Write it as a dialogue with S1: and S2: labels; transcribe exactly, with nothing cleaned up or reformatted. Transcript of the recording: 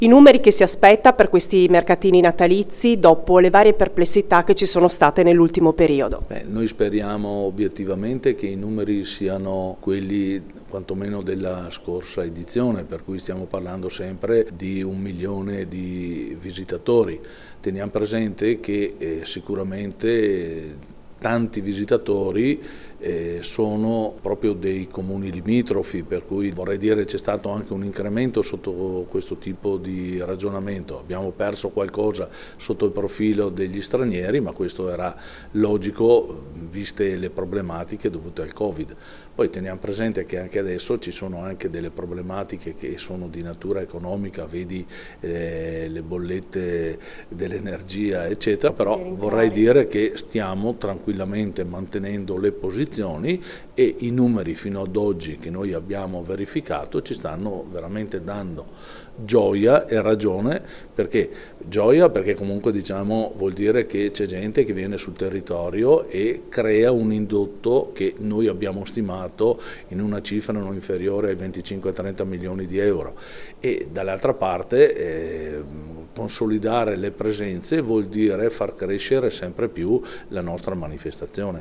S1: I numeri che si aspetta per questi mercatini natalizi dopo le varie perplessità che ci sono state nell'ultimo periodo?
S2: Beh, noi speriamo obiettivamente che i numeri siano quelli quantomeno della scorsa edizione, per cui stiamo parlando sempre di un milione di visitatori. Teniamo presente che eh, sicuramente tanti visitatori eh, sono proprio dei comuni limitrofi, per cui vorrei dire c'è stato anche un incremento sotto questo tipo di ragionamento. Abbiamo perso qualcosa sotto il profilo degli stranieri, ma questo era logico viste le problematiche dovute al Covid. Poi teniamo presente che anche adesso ci sono anche delle problematiche che sono di natura economica, vedi eh, le bollette dell'energia eccetera, però vorrei dire che stiamo tranquillamente mantenendo le posizioni e i numeri fino ad oggi che noi abbiamo verificato ci stanno veramente dando gioia e ragione. Perché gioia? Perché comunque diciamo vuol dire che c'è gente che viene sul territorio e crea un indotto che noi abbiamo stimato in una cifra non inferiore ai venticinque trenta milioni di euro, e dall'altra parte eh, consolidare le presenze vuol dire far crescere sempre più la nostra manifestazione.